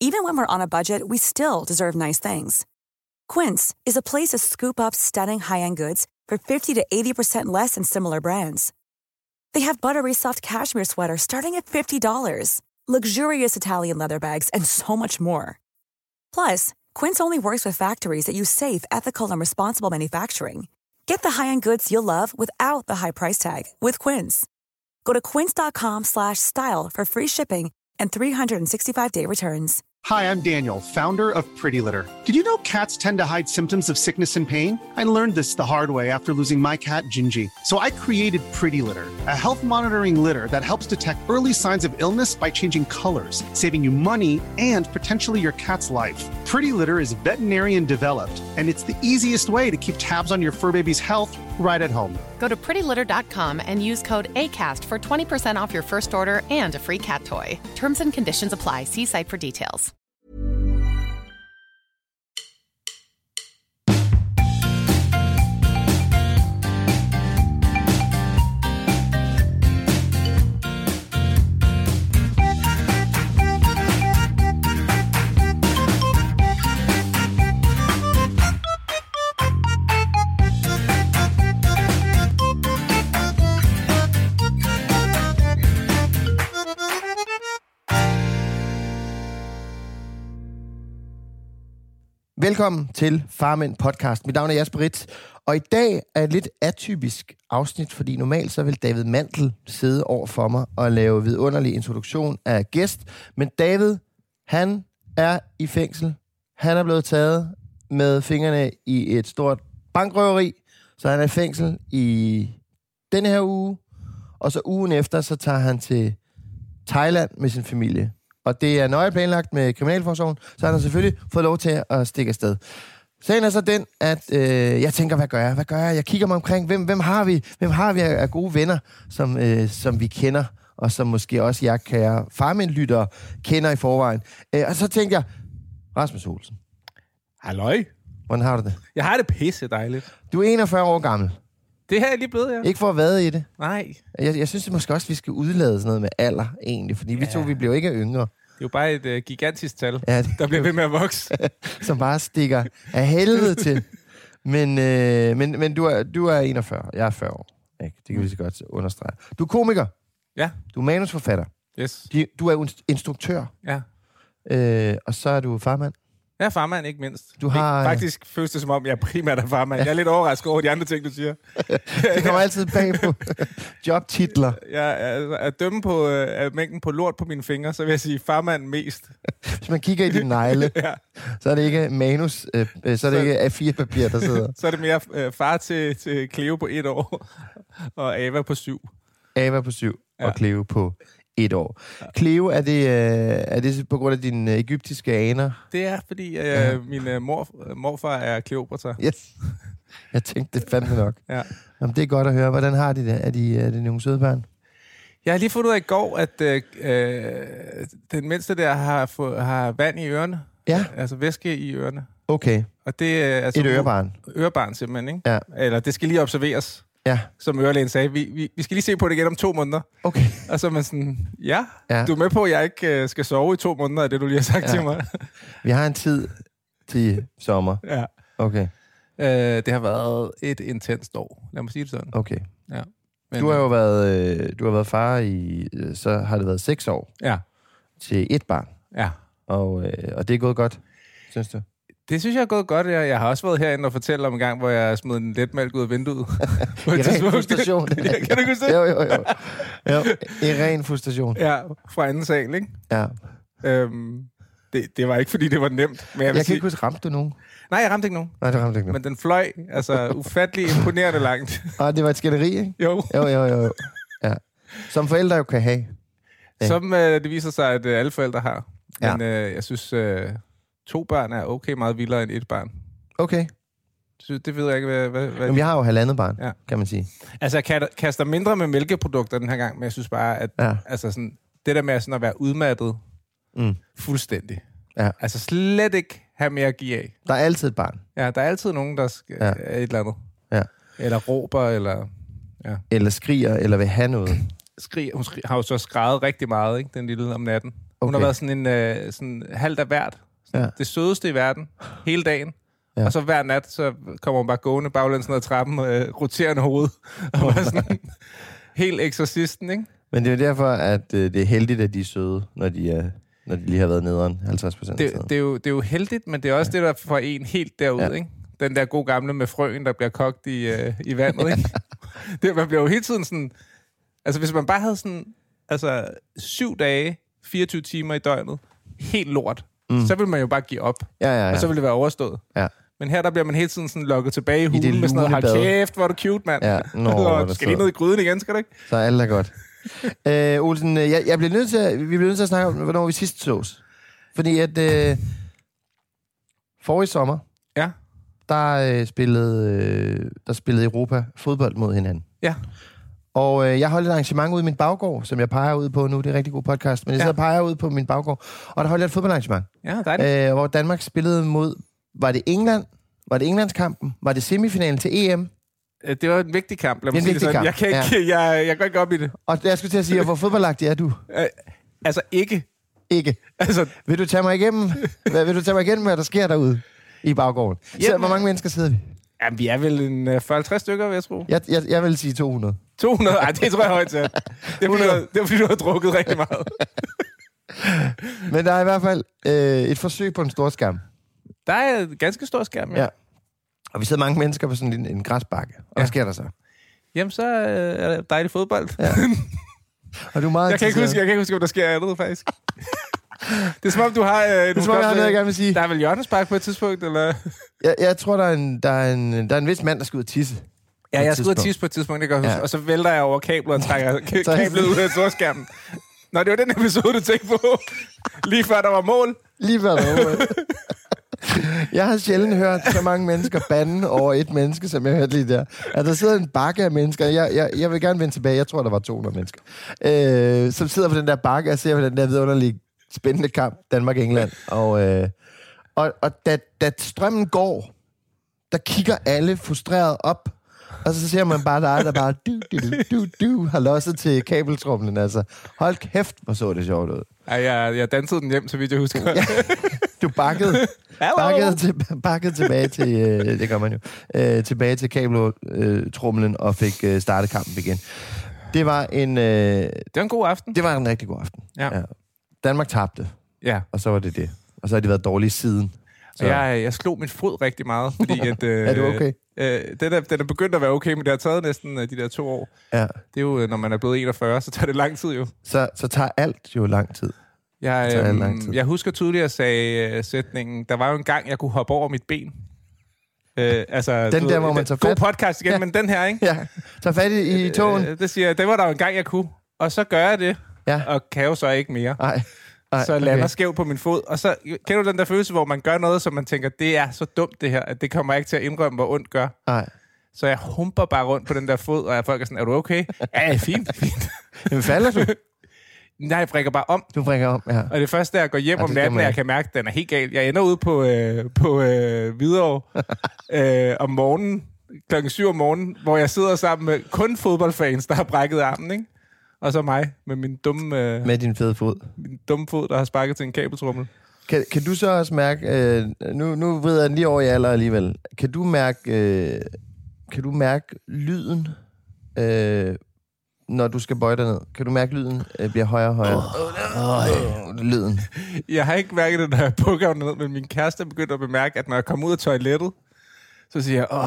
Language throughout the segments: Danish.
Even when we're on a budget, we still deserve nice things. Quince is a place to scoop up stunning high-end goods for 50 to 80% less than similar brands. They have buttery soft cashmere sweaters starting at $50, luxurious Italian leather bags, and so much more. Plus, Quince only works with factories that use safe, ethical, and responsible manufacturing. Get the high-end goods you'll love without the high price tag with Quince. Go to quince.com/style for free shipping and 365-day returns. Hi, I'm Daniel, founder of Pretty Litter. Did you know cats tend to hide symptoms of sickness and pain? I learned this the hard way after losing my cat, Gingy. So I created Pretty Litter, a health monitoring litter that helps detect early signs of illness by changing colors, saving you money and potentially your cat's life. Pretty Litter is veterinarian developed, and it's the easiest way to keep tabs on your fur baby's health right at home. Go to prettylitter.com and use code ACAST for 20% off your first order and a free cat toy. Terms and conditions apply. See site for details. Velkommen til Farmand Podcast. Mit navn er Jasper Ritz, og i dag er et lidt atypisk afsnit, fordi normalt så vil David Mantel sidde over for mig og lave vidunderlig introduktion af gæst. Men David, han er i fængsel. Han er blevet taget med fingrene i et stort bankrøveri, så han er i fængsel i denne her uge. Og så ugen efter, så tager han til Thailand med sin familie. Og det er nøje planlagt med kriminalforsorgen, så han har selvfølgelig fået lov til at stikke afsted. Sagen er så den, at jeg tænker, hvad gør jeg? Jeg kigger mig omkring, hvem har vi af gode venner, som vi kender, og som måske også jeg, kære farmændlyttere, kender i forvejen. Og så tænker jeg, Rasmus Olsen. Halløj. Hvordan har du det? Jeg har det pisse dejligt. Du er 41 år gammel. Det her er lige blevet, ja. Ikke for at vade i det. Nej. Jeg synes det måske også, vi skal udlade sådan noget med alder, egentlig. Fordi vi bliver ikke yngre. Det er jo bare et gigantisk tal, der bliver ved med at vokse. Som bare stikker af helvede til. Men du er 41. Jeg er 40 år. Ikke? Det kan vi så godt understrege. Du er komiker. Ja. Du er manusforfatter. Yes. Du er instruktør. Ja. Og så er du farmand. Jeg er farmand, ikke mindst. Du har... Faktisk føles det som om, jeg primært er farmand. Jeg er lidt overrasket over de andre ting, du siger. Det kommer altid bag på jobtitler. At dømme på mængden på lort på mine fingre, så vil jeg sige farmand mest. Hvis man kigger i dine negle, så er det ikke manus, så er det ikke A4-papir, der sidder. Så er det mere far til Cleo på 1 år, og Ava på 7. Ava på 7, og Cleo på 1 år. Cleo, er det på grund af dine egyptiske aner? Det er, fordi min morfar er Kleopatra. Yes. Jeg tænkte, det fandt nok. Ja. Jamen, det er godt at høre. Hvordan har de det? Er det nogle søde børn? Jeg har lige fundet ud af i går, at den mindste der har vand i ørerne. Ja. Altså væske i ørerne. Okay. Og det er altså et ørebarn. Ørebarn simpelthen, ikke? Ja. Eller det skal lige observeres. Ja. Som ørelægen sagde, vi skal lige se på det igen om 2 måneder. Okay. Og så er man sådan, du er med på, at jeg ikke skal sove i 2 måneder, af det du lige har sagt til mig. Vi har en tid til sommer. Ja. Okay. Det har været et intenst år. Lad mig sige det sådan. Okay. Ja. Men, du har jo været far i, så har det været 6 år. Ja. Til 1 barn. Ja. Og det er gået godt, synes du? Det synes jeg er gået godt. Jeg har også været herinde og fortælle om en gang, hvor jeg smed en letmælk ud af vinduet. I ren frustration. Kan du ikke huske det? Jo. I ren frustration. Ja, fra anden sal, ikke? Ja. Det var ikke, fordi det var nemt. Men jeg kan ikke huske, ramte du nogen? Nej, jeg ramte ikke nogen. Nej, det ramte ikke nogen. Men den fløj, altså ufattelig imponerende langt. Og det var et skænderi, ikke? Jo. Ja. Som forældre jo kan have. Ja. Som det viser sig, at alle forældre har. Men jeg synes... 2 børn er okay meget vildere end 1 barn. Okay. Det ved jeg ikke, hvad... Jamen, jeg har jo 1,5 barn, kan man sige. Altså, jeg kaster mindre med mælkeprodukter den her gang, men jeg synes bare, at altså sådan, det der med sådan at være udmattet fuldstændig. Ja. Altså slet ikke have mere at give af. Der er altid et barn. Ja, der er altid nogen, der skal et eller andet. Ja. Eller råber, eller... Ja. Eller skriger, eller vil have noget. Hun har jo så skreget rigtig meget, ikke? Den lille om natten. Hun har været sådan halvt af hvert. Det sødeste i verden. Hele dagen. Ja. Og så hver nat, så kommer hun bare gående baglæns ned ad trappen, roterende hoved. Og var sådan helt eksorcisten, ikke? Men det er jo derfor, at det er heldigt, at de er søde, når de lige har været nederen 50% det er jo heldigt, men det er også det, der får en helt derud, ikke? Den der gode gamle med frøen, der bliver kogt i vandet, ikke? Man bliver jo hele tiden sådan... Altså, hvis man bare havde sådan... Altså, 7 dage, 24 timer i døgnet, helt lort, så vil man jo bare give op. Ja. Og så vil det være overstået. Ja. Men her, der bliver man hele tiden sådan lokket tilbage i hulen med sådan noget, hold kæft, hvor er du cute, mand. Ja. Du skal lige ned i gryden igen, skal du ikke? Så er alt er godt. Olsen, vi bliver nødt til at snakke om, hvornår vi sidst sås. Fordi at forrige sommer, der spillede Europa fodbold mod hinanden. Ja. Og jeg holdt et arrangement ude i min baggård, som jeg peger ud på nu. Det er en rigtig god podcast. Men jeg sidder og peger ud på min baggård. Og der holdt jeg et fodboldarrangement. Ja, dejligt. Hvor Danmark spillede mod... Var det England? Var det Englandskampen? Var det semifinalen til EM? Det var en vigtig kamp. Lad mig sige det sådan. Jeg kan ikke, jeg går ikke op i det. Og jeg skulle til at sige, hvor fodboldagtig er du? Altså ikke. Ikke? Altså, vil du tage mig igennem, hvad der sker derude i baggården? Så hvor mange mennesker sidder vi? Jamen, vi er vel en 40-50 stykker, vil jeg tro. Jeg vil sige 200. 200? Ej, det tror jeg højt til. Det er fordi, du har drukket rigtig meget. Men der er i hvert fald et forsøg på en stor skærm. Der er en ganske stor skærm, ja. Og vi sidder mange mennesker på sådan en græsbakke. Og hvad sker der så? Jamen, så er der dejlig fodbold. Ja. Og du er meget jeg kan ikke huske, om der sker andet, faktisk. Det er som om, du har... det er som om, jeg har noget, jeg gerne vil sige. Der er vel hjørnespark på et tidspunkt, eller? Jeg tror, der er en vis mand, der skal ud og tisse. Ja, jeg skal ud og tisse på et tidspunkt, det kan jeg huske. Og så vælter jeg over kablet og trækker kablet ud af storskærmen. Nå, det var den episode, du tænkte på. Lige før der var mål. Lige før der var mål. Jeg har sjældent hørt så mange mennesker bande over et menneske, som jeg hørte lige der. At der sidder en bakke af mennesker. Jeg vil gerne vende tilbage. Jeg tror, der var 200 mennesker. Som sidder på den der bakke og ser på den der vidunderlige spændende kamp, Danmark-England. Og da strømmen går, der kigger alle frustreret op. Og så ser man bare dig, der bare har losset til kabeltrumlen. Altså, hold kæft, hvor så det sjovt ud. Ja, jeg dansede den hjem, så vidt jeg husker. Ja, du bakkede tilbage til, det gør man jo, tilbage til kabeltrumlen og fik startet kampen igen. Det var en god aften. Det var en rigtig god aften. Ja. Danmark tabte. Ja. Og så var det. Og så har de været dårlige siden. Så. Jeg slog min fod rigtig meget, fordi at... er du okay? Den er begyndt at være okay, men det har taget næsten de der 2 år. Ja. Det er jo, når man er blevet 41, så tager det lang tid jo. Så tager alt jo lang tid. Jeg husker tydeligt at sige sætningen, der var jo en gang, jeg kunne hoppe over mit ben. Altså, den der, hvor man tager fat. God podcast igen, men den her, ikke? Ja, tager fat i tåen. Det siger jeg, det var der jo en gang, jeg kunne. Og så gør jeg det, og kan jo så ikke mere. Nej. Så jeg lander skævt på min fod. Og så kender du den der følelse, hvor man gør noget, som man tænker, det er så dumt det her, at det kommer jeg ikke til at indrømme, hvor ondt gør. Nej. Så jeg humper bare rundt på den der fod, og folk er sådan, er du okay? Ja, fint. Men falder du? Nej, jeg brækker bare om. Du brækker om, ja. Og det første, jeg går hjem om natten, jeg kan mærke, at den er helt galt. Jeg ender ude på Hvidovre om morgenen, 7:00 om morgenen, hvor jeg sidder sammen med kun fodboldfans, der har brækket armen, ikke? Og så mig med min dumme... med din fede fod. Min dumme fod, der har sparket til en kabeltrummel. Kan du så også mærke... nu ved jeg lige over i alder alligevel. Kan du mærke lyden, når du skal bøje dig ned? Kan du mærke lyden bliver højere og højere? Lyden. Jeg har ikke mærket det, når jeg bukker ned, men min kæreste er begyndt at bemærke, at når jeg kommer ud af toilettet, så siger jeg,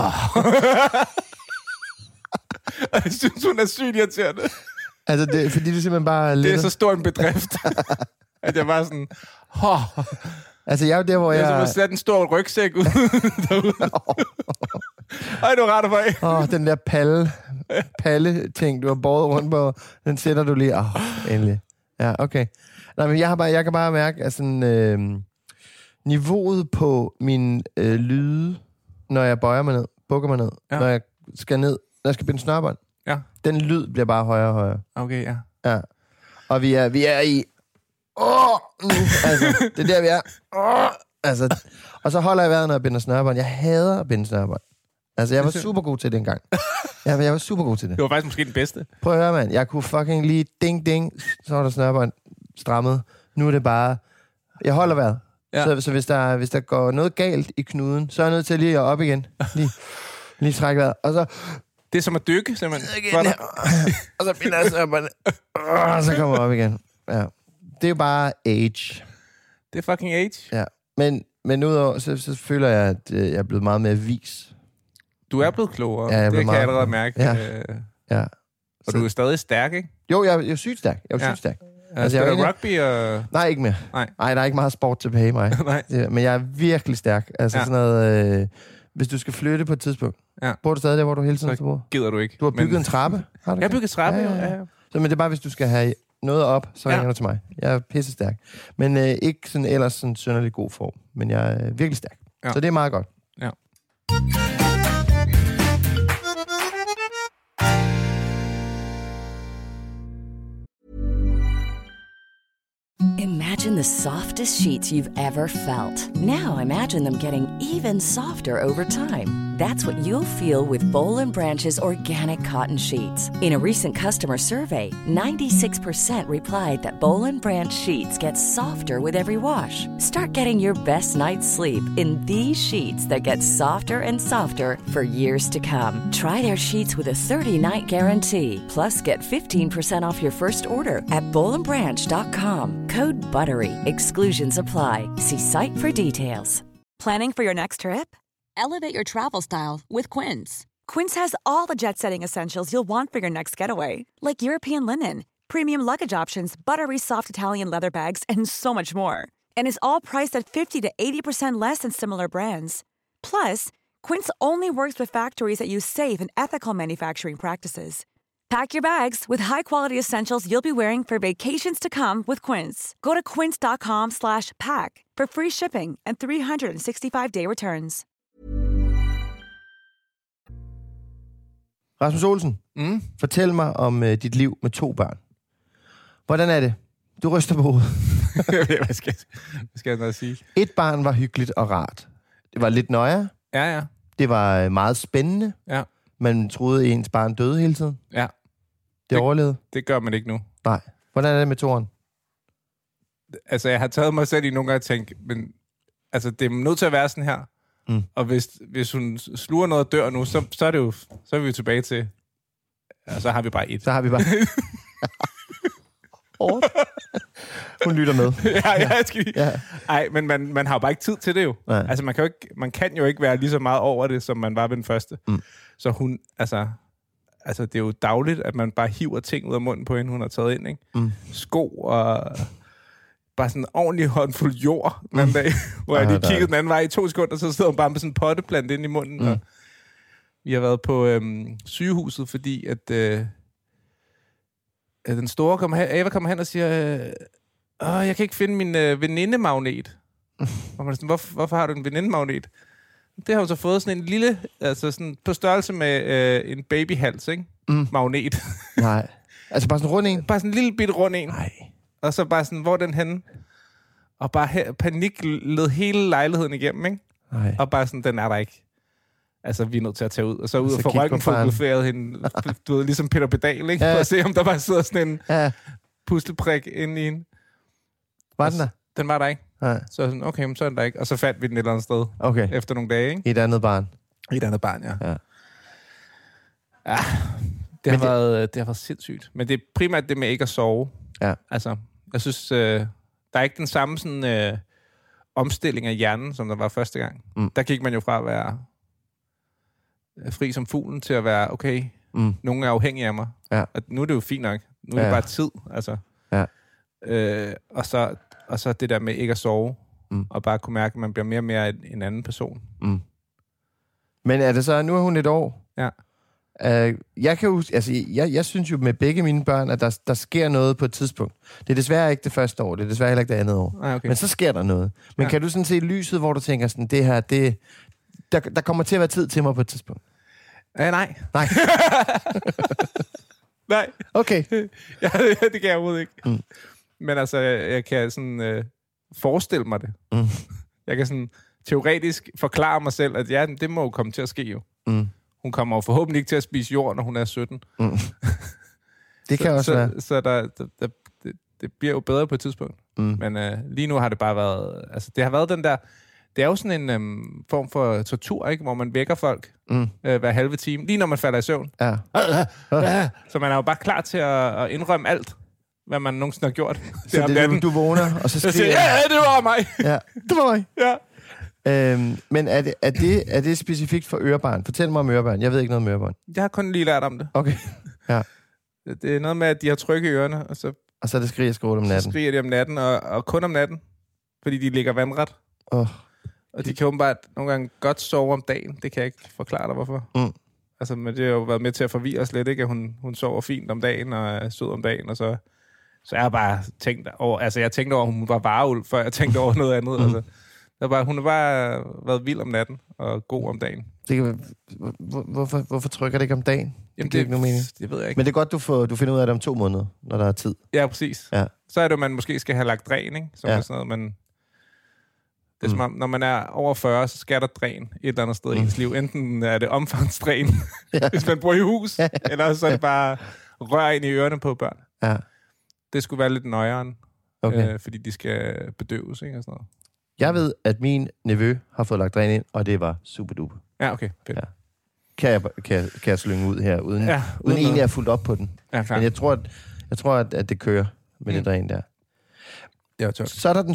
og jeg synes, hun er sygt irriterende. Altså, det, fordi du simpelthen bare... Det er så stor en bedrift, at jeg bare sådan... Altså, jeg er jo der, hvor jeg... Jeg sat en stor rygsæk ud derude. Ej, du retter for den der palle-ting, du har båret rundt på, den sætter du lige... endelig. Ja, okay. Nej, men jeg kan bare mærke, at sådan, niveauet på min lyde, når jeg bøjer mig ned, bukker mig ned, når jeg skal ned, når jeg skal binde snørbånd, den lyd bliver bare højere og højere. Okay, ja. Ja. Og vi er i... nu. Altså, det er der, vi er. Altså, og så holder jeg vejret, når jeg binder snørbånd. Jeg hader at binde snørbånd. Altså, jeg var super god til det engang. Jeg var super god til det. Det var faktisk måske den bedste. Prøv at høre, mand. Jeg kunne fucking lige ding, så var der snørbånd strammet Nu er det bare... Jeg holder vejret. Ja. Så hvis der går noget galt i knuden, så er jeg nødt til lige at op igen. Lige trække vejret. Og så... Det er som at dykke, simpelthen. Igen, og så binder jeg sig og så kommer jeg op igen. Ja. Det er jo bare age. Det er fucking age. Ja. Men udover, så føler jeg, at jeg er blevet meget mere vis. Du er blevet klogere. Ja, det kan jeg allerede mærke. Ja. Og du er stadig stærk, ikke? Jo, jeg er sygt stærk. Sygt stærk. Altså, spiller du rugby og... Nej, ikke mere. Nej, der er ikke meget sport tilbage i mig. Nej. Men jeg er virkelig stærk. Altså sådan noget... hvis du skal flytte på et tidspunkt. Ja. Bor du stadig der, hvor du hele tiden skal bo? Gider du ikke. Du har bygget en trappe. Har du jeg har bygget trappe, ja. Så, men det er bare, hvis du skal have noget op, så ringer du til mig. Jeg er pisse stærk. Men ikke sådan ellers sådan synderlig god form. Men jeg er virkelig stærk. Ja. Så det er meget godt. Ja. Imagine the softest sheets you've ever felt. Now imagine them getting even softer over time. That's what you'll feel with Boll & Branch's organic cotton sheets. In a recent customer survey, 96% replied that Boll & Branch sheets get softer with every wash. Start getting your best night's sleep in these sheets that get softer and softer for years to come. Try their sheets with a 30-night guarantee. Plus, get 15% off your first order at bollandbranch.com. Code BUTTERY. Exclusions apply. See site for details. Planning for your next trip? Elevate your travel style with Quince. Quince has all the jet-setting essentials you'll want for your next getaway, like European linen, premium luggage options, buttery soft Italian leather bags, and so much more. And is all priced at 50 to 80% less than similar brands. Plus, Quince only works with factories that use safe and ethical manufacturing practices. Pack your bags with high-quality essentials you'll be wearing for vacations to come with Quince. Go to quince.com/pack for free shipping and 365-day returns. Rasmus Olsen, fortæl mig om dit liv med 2 børn. Hvordan er det? Du ryster på hovedet. Hvad skal jeg sige? 1 barn var hyggeligt og rart. Det var lidt nøje. Ja. Det var meget spændende. Ja. Man troede, ens barn døde hele tiden. Ja. Det overlevede. Det gør man ikke nu. Nej. Hvordan er det med 2'eren? Altså, jeg har taget mig selv i nogle gange og tænkt, men altså, det er nødt til at være sådan her. Og hvis hun sluger noget og dør nu, så er det jo, så er vi jo tilbage til, ja, så har vi bare 1. Så har vi bare... Hun lytter med. Jeg skal lige... Ja. Ej, men man har jo bare ikke tid til det jo. Nej. Altså, man kan jo ikke være lige så meget over det, som man var ved den første. Så hun, altså, det er jo dagligt, at man bare hiver ting ud af munden på hende, hun har taget ind, ikke? Sko og bare sådan en ordentlig håndfuld jord den anden dag, hvor jeg lige kiggede den anden vej i 2 sekunder, så sidder hun bare med sådan en potteplant ind i munden. Og vi har været på sygehuset, fordi at den store Ava kommer hen og siger, jeg kan ikke finde min venindemagnet. Og man er sådan, hvorfor har du en venindemagnet? Det har hun så fået sådan en lille, altså sådan på størrelse med en babyhals, ikke? Magnet. Nej. Altså bare sådan en rund en? Bare sådan en lille bitte rund en. Nej. Og så bare sådan, hvor er den henne? Og bare panik led hele lejligheden igennem, ikke? Nej. Og bare sådan, den er der ikke. Altså, vi er nødt til at tage ud. Og så ud og få røntgenfotograferet hende, du ved, ligesom Peter Pedal, ikke? Ja. For at se, om der bare sidder sådan en puslепrik inde i hende. Var den der? Den var der ikke. Nej. Så sådan, okay, men så er den der ikke. Og så fandt vi den et eller andet sted. Okay. Efter nogle dage, ikke? I et andet barn. I et andet barn, ja. Det har været sindssygt. Men det er primært det med ikke at sove. Ja. Altså, jeg synes, der er ikke den samme sådan, omstilling af hjernen, som der var første gang. Der gik man jo fra at være fri som fuglen til at være, okay, nogen er afhængige af mig. Ja. Og nu er det jo fint nok. Nu er det bare tid, altså. Ja. Og så det der med ikke at sove, og bare kunne mærke, at man bliver mere og mere en anden person. Men er det så, nu er hun 1 år? Ja. Jeg kan jo, altså, jeg synes jo med begge mine børn, at der sker noget på et tidspunkt. Det er desværre ikke det første år, det er desværre heller ikke det andet år. Okay. Men så sker der noget. Men kan du sådan se lyset, hvor du tænker sådan, det her, der kommer til at være tid til mig på et tidspunkt? Nej. Nej. Nej. Okay. Ja, det kan jeg overhovedet ikke. Men altså, jeg kan sådan forestille mig det. Jeg kan sådan teoretisk forklare mig selv, at ja, det må jo komme til at ske jo. Hun kommer jo forhåbentlig ikke til at spise jord, når hun er 17. Det kan også være. Så det bliver jo bedre på et tidspunkt. Men lige nu har det bare været... Altså, det har været den der... Det er jo sådan en form for tortur, ikke? Hvor man vækker folk hver halve time, lige når man falder i søvn. Ja. Så man er jo bare klar til at indrømme alt, hvad man nogensinde har gjort. Så det er, du vågner, og så skriger... Ja, det var mig! Ja, det var mig. Ja. Men er det specifikt for ørebarn? Fortæl mig om ørebarn. Jeg ved ikke noget om ørebarn. Jeg har kun lige lært om det. Okay, ja. Det er noget med, at de har tryk i ørerne, og så er det skriger skråt om natten. Så skriger de om natten, og kun om natten, fordi de ligger vandret. Og de kan åbenbart nogle gange godt sove om dagen. Det kan jeg ikke forklare dig, hvorfor. Altså, men det har jo været med til at forvirre os lidt, ikke? At hun sover fint om dagen, og er sød om dagen, og så jeg har bare tænkt over... Altså, jeg tænkte over, at hun var varulv, før jeg tænkte over noget andet. Altså, hun har bare været vild om natten, og god om dagen. Hvorfor trykker det ikke om dagen? Jamen, det ikke nogen mening. Det ved jeg ikke. Men det er godt, du finder ud af det om 2 måneder, når der er tid. Ja, præcis. Ja. Så er det, at man måske skal have lagt dræn, ikke? Som er sådan noget, men... Det er som om, når man er over 40, så skal der dræn et eller andet sted i ens liv. Enten er det omfangsdræn, hvis man bor i hus, eller så er det bare rør ind i ørerne på børn. Ja. Det skulle være lidt nøjeren, fordi de skal bedøves, ikke? Og sådan noget. Jeg ved, at min nevø har fået lagt dræn ind, og det var super duper. Ja, okay. Fedt. Ja. Kan jeg slynge ud her, uden egentlig at fulgt op på den. Ja, men jeg tror, at det kører med det dræn der. Ja, så er der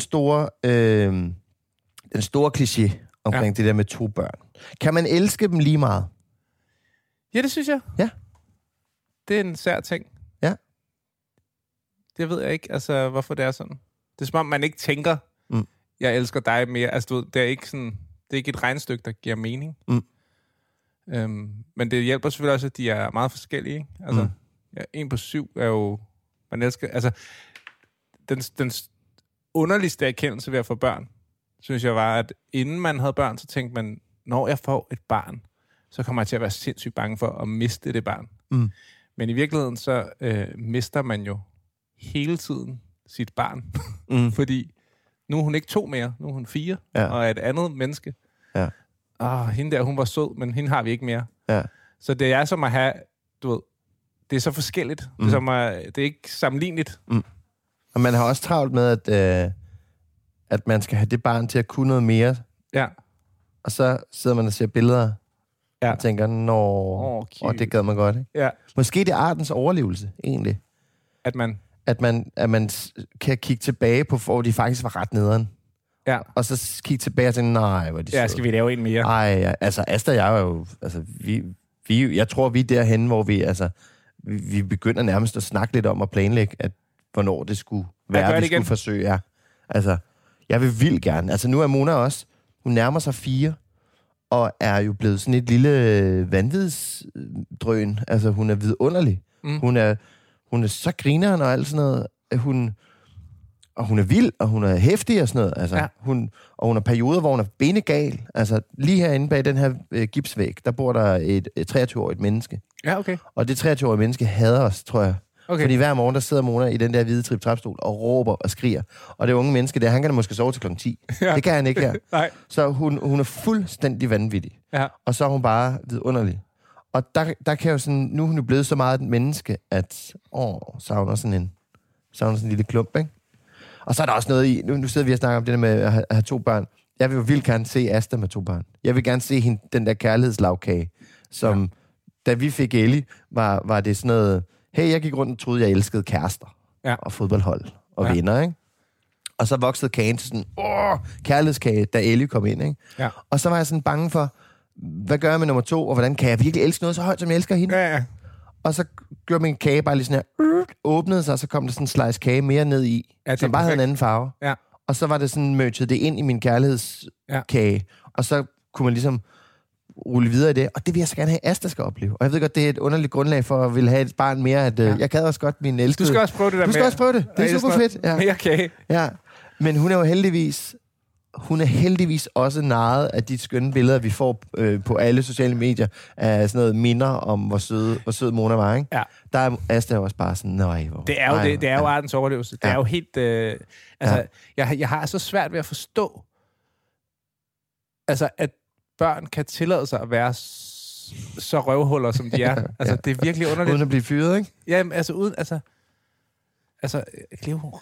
den store kliché omkring det der med 2 børn. Kan man elske dem lige meget? Ja, det synes jeg. Ja. Det er en sær ting. Ja. Det ved jeg ikke, altså, hvorfor det er sådan. Det er som om, man ikke tænker, jeg elsker dig mere. Altså, du ved, det er ikke et regnestykke, der giver mening. Men det hjælper selvfølgelig også, at de er meget forskellige. Ikke? Altså, 1 på 7 er jo... Man elsker... Altså, den underligste erkendelse ved at få børn, synes jeg var, at inden man havde børn, så tænkte man, når jeg får et barn, så kommer jeg til at være sindssygt bange for at miste det barn. Men i virkeligheden, så mister man jo hele tiden sit barn. Fordi nu er hun ikke 2 mere, nu er hun 4, og er et andet menneske. Ja. Hende der, hun var sød, men hende har vi ikke mere. Ja. Så det er som at have, du ved, det er så forskelligt. Det er, som det er ikke sammenligneligt. Og man har også travlt med, at man skal have det barn til at kunne noget mere. Ja. Og så sidder man og ser billeder, og tænker, det gad man godt, ikke? Ja. Måske det er artens overlevelse, egentlig. At man kan kigge tilbage på, hvor de faktisk var ret nederen. Ja. Og så kigge tilbage og tænke, nej, hvor er de søde. Ja, skal vi lave en mere? Nej, altså Asta og jeg er jo... Altså, jeg tror, vi er derhenne, hvor vi begynder nærmest at snakke lidt om at planlægge, at hvornår det skulle være, vi skulle forsøge. Ja. Altså, jeg vil vildt gerne. Altså, nu er Mona også... Hun nærmer sig 4, og er jo blevet sådan et lille vanvidsdrøn. Altså, hun er vidunderlig. Hun er så grineren og alt sådan noget. Hun er vild, og hun er heftig og sådan noget. Altså, hun har perioder, hvor hun er benegal. Altså, lige herinde bag den her gipsvæg, der bor der et 23-årigt menneske. Ja, okay. Og det 23-årige menneske hader os, tror jeg. Okay. Fordi hver morgen, der sidder Mona i den der hvide trip-trapstol og råber og skriger. Og det unge menneske der, han kan da måske sove til kl. 10. Ja. Det kan han ikke her. Nej. Så hun er fuldstændig vanvittig. Ja. Og så er hun bare vidunderlig. Og der kan jo sådan... Nu er hun jo blevet så meget et menneske, at savner sådan en lille klump, ikke? Og så er der også noget i... Nu sidder vi og snakker om det der med at have 2 børn. Jeg vil jo vildt gerne se Asta med 2 børn. Jeg vil gerne se hende, den der kærlighedslagkage, som... Da vi fik Ellie, var det sådan noget... Hey, jeg gik rundt og troede, jeg elskede kærester. Og fodboldhold og venner, ikke? Og så voksede kagen til sådan... kærlighedskage, da Ellie kom ind, ikke? Ja. Og så var jeg sådan bange for... Hvad gør jeg med nummer 2? Og hvordan kan jeg virkelig elske noget så højt, som jeg elsker hende? Ja. Og så gjorde min kage bare lige sådan her... åbnede sig, og så kom der sådan en slice kage mere ned i, som bare havde en anden farve. Ja. Og så var det sådan, merged det ind i min kærlighedskage. Og så kunne man ligesom rulle videre i det. Og det vil jeg så gerne have, Asta skal opleve. Og jeg ved godt, det er et underligt grundlag for at ville have et barn mere, at jeg kan også godt min elskede. Du skal også prøve det der. Du skal også prøve det. Det er super fedt. Ja. Mere kage. Ja. Men hun er jo heldigvis også narret af de skønne billeder, vi får på alle sociale medier, af sådan noget minder om, hvor sød Mona var, ikke? Ja. Der er Asta også bare sådan, det er jo artens overlevelse. Det er jo helt... Jeg har så svært ved at forstå, altså, at børn kan tillade sig at være så røvhuller, som de er. Altså, det er virkelig underligt. Uden at blive fyret, ikke? Ja, altså uden... Altså altså, Cleo, hun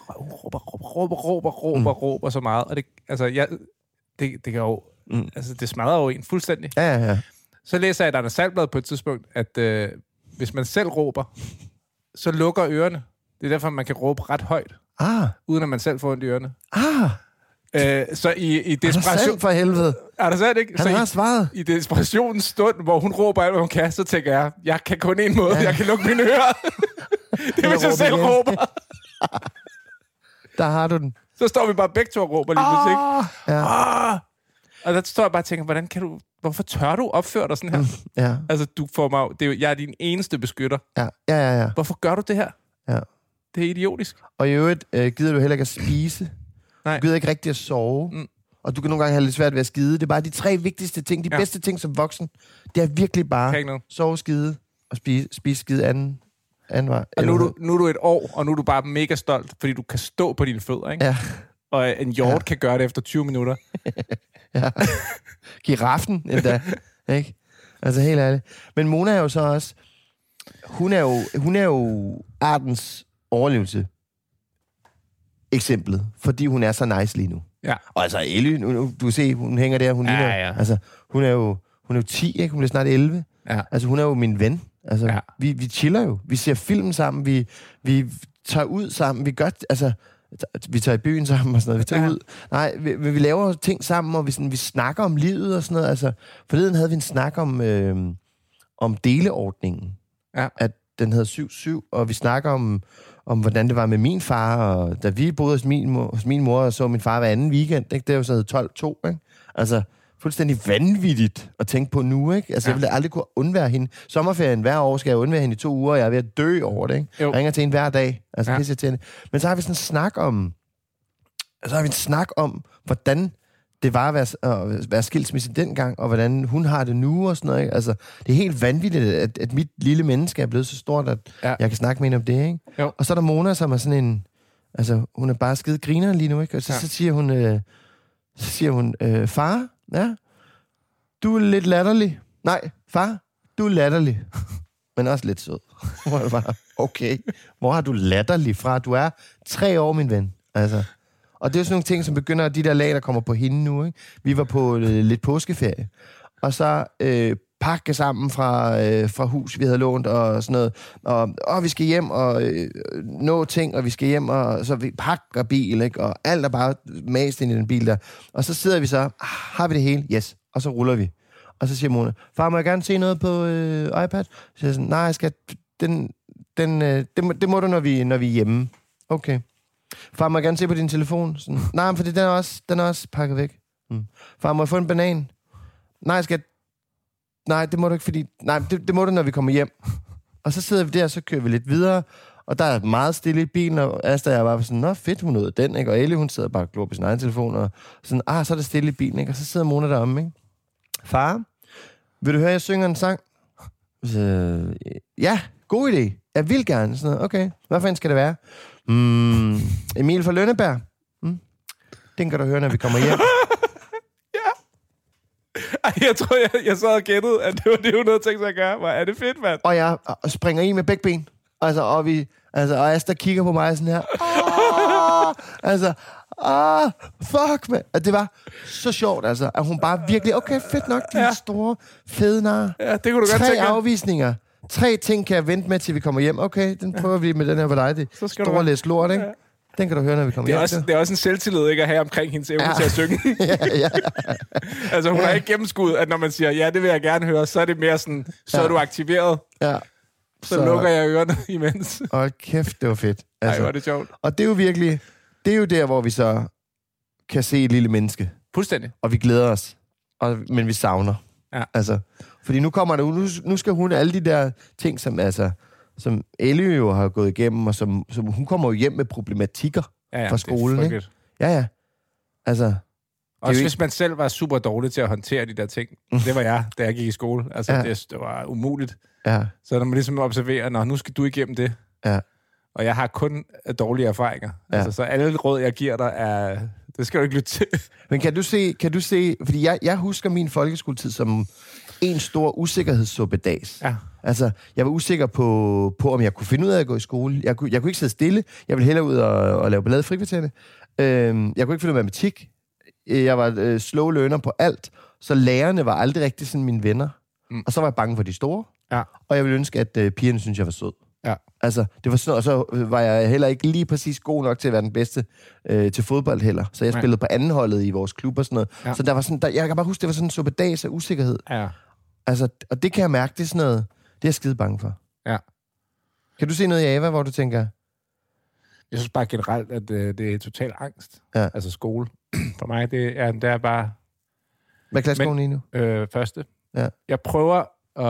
råber så meget, og det, altså, det kan jo, altså, det smadrer jo en fuldstændig. Ja. Så læser jeg et andet salgblad på et tidspunkt, at hvis man selv råber, så lukker ørerne. Det er derfor, man kan råbe ret højt, uden at man selv får ondt i ørerne. Så i desperation... for helvede. Er der sandt, ikke? Han har svaret. I desperationens stund, hvor hun råber alt, hvad hun kan, så tænker jeg kan kun en måde, jeg kan lukke mine ører. Det er, hvis jeg selv råber. Der har du den. Så står vi bare begge to og råber lige pludselig, ikke? Ja. Og der står jeg bare og tænker, hvorfor tør du opføre dig sådan her? Ja. Altså, du får mig... jeg er din eneste beskytter. Ja. Hvorfor gør du det her? Ja. Det er idiotisk. Og i øvrigt gider du heller ikke at spise. Nej. Du gider ikke rigtig at sove. Og du kan nogle gange have lidt svært ved at skide. Det er bare de 3 vigtigste ting, de bedste ting som voksen. Det er virkelig bare sove, skide og spise skide anden vej. Og nu er du et år, og nu er du bare mega stolt, fordi du kan stå på dine fødder, ikke? Ja. Og en hjort kan gøre det efter 20 minutter. Ja. Giraffen endda, ikke? Altså helt ærligt. Men Mona er jo så også... Hun er jo artens overlevelse eksemplet, fordi hun er så nice lige nu. Ja. Og altså Elly, du kan se, hun hænger der, hun ligner... Ja. Altså, hun er jo 10, ikke? Hun bliver snart 11. Ja. Altså, hun er jo min ven. Altså, vi chiller jo. Vi ser film sammen, vi tager ud sammen, vi gør... Altså, vi tager i byen sammen og sådan noget, vi tager ud. Nej, vi laver ting sammen, og vi snakker om livet og sådan noget. Altså, forleden havde vi en snak om deleordningen. Ja. At den hedder 7-7, og vi snakker om hvordan det var med min far, og da vi boede hos min mor, og så min far hver anden weekend, ikke? Det er jo så hedder 12-2, ikke? Altså, fuldstændig vanvittigt at tænke på nu, ikke? Altså, jeg ville aldrig kunne undvære hende. Sommerferien hver år skal jeg undvære hende i 2 uger, og jeg er ved at dø over det, ikke? Jeg ringer til hende hver dag. Altså, men så har vi sådan en snak om, hvordan det var at være skilsmisse dengang, og hvordan hun har det nu og sådan noget, ikke? Altså, det er helt vanvittigt, at mit lille menneske er blevet så stort, at jeg kan snakke med hende om det, ikke? Jo. Og så er der Mona, som er sådan en... Altså, hun er bare skide griner lige nu, ikke? Og så siger hun, far, du er lidt latterlig. Nej, far, du er latterlig. Men også lidt sød. Hvor er det bare, okay, hvor har du latterlig fra? Du er 3 år, min ven. Altså... Og det er sådan nogle ting, som begynder, de der lag, der kommer på hende nu, ikke? Vi var på lidt påskeferie, og så pakke sammen fra hus, vi havde lånt, og sådan noget. Og vi skal hjem og nå ting, og vi skal hjem, og så vi pakker bil, ikke? Og alt er bare mast ind i den bil der. Og så sidder vi så, har vi det hele? Yes. Og så ruller vi. Og så siger Mona, far, må jeg gerne se noget på iPad? Så siger jeg sådan, nej, skat, det må du, når vi er hjemme. Okay. Far, må jeg gerne se på din telefon? Sådan, nej, for den er også pakket væk. Far, må jeg få en banan? Nej, nej, det må du ikke, fordi... Nej, det må du, når vi kommer hjem. Og så sidder vi der, og så kører vi lidt videre, og der er meget stille i bilen, og Asta og jeg var sådan, nå fedt, hun nåede den, ikke? Og Ellie, hun sidder bare og glor på sin egen telefon, og sådan, så er der stille i bilen, ikke? Og så sidder Mona deromme, ikke? Far, vil du høre, jeg synger en sang? Så, ja, god idé. Jeg vil gerne. Sådan noget. Okay, hvad for en skal det være? Emil fra Lønneberg. Den kan du høre, når vi kommer hjem. Jeg tror, jeg så havde gættet, at det var det, hun havde tænkt sig at gøre. Hvor er det fedt, mand. Og jeg springer i med begge ben. Altså, og Asta kigger på mig sådan her. Fuck, man. Og det var så sjovt, altså. At hun bare virkelig, okay, fedt nok, din store, fede nar. Ja, det kunne du godt tænke. 3 afvisninger. 3 ting kan jeg vente med, til vi kommer hjem. Okay, den prøver vi med den her for dig. Det store læs lort, ikke? Den kan du høre, når vi kommer hjem. Det er også en selvtillid, ikke, at have omkring hendes evne til at synge. ja. Altså, hun har ikke gennemskudt, at når man siger, ja, det vil jeg gerne høre, så er det mere sådan, så er du aktiveret. Ja. Så lukker jeg ørerne imens. Kæft, det var fedt. Altså, hvor er det sjovt. Og det er jo virkelig, det er jo der, hvor vi så kan se et lille menneske. Fuldstændig. Og vi glæder os. Men vi savner. Ja. Altså, fordi nu kommer der, nu skal hun alle de der ting, som Ellie jo har gået igennem, og som hun kommer jo hjem med problematikker fra skolen, ikke? Ja. Altså, også hvis man selv var super dårlig til at håndtere de der ting. Det var jeg, da jeg gik i skole. Altså, det var umuligt. Ja. Så når man ligesom observerer, nu skal du igennem det. Ja. Og jeg har kun dårlige erfaringer. Ja. Altså, så alle råd, jeg giver dig, det skal du ikke lytte til. Men kan du se, fordi jeg husker min folkeskoletid som en stor usikkerhedssuppedags. Ja. Altså, jeg var usikker på om jeg kunne finde ud af at gå i skole. Jeg kunne ikke sidde stille. Jeg ville hellere ud og lave ballade i frikvartererne. Jeg kunne ikke finde ud af matematik. Jeg var slow learner på alt. Så lærerne var aldrig rigtig sådan mine venner. Og så var jeg bange for de store. Ja. Og jeg ville ønske, at pigerne synes jeg var sød. Ja. Altså, det var sådan, og så var jeg heller ikke lige præcis god nok til at være den bedste til fodbold heller. Så jeg spillede på andenholdet i vores klub og sådan noget. Ja. Så der var sådan, jeg kan bare huske, det var sådan en suppedags af usikkerhed. Ja. Altså, og det kan jeg mærke, det er sådan noget, det er jeg skide bange for. Ja. Kan du se noget i Ava, hvor du tænker... Jeg synes bare generelt, at det er total angst. Ja. Altså skole. For mig, det er bare... Hvad klasse går I nu? Første. Ja. Jeg prøver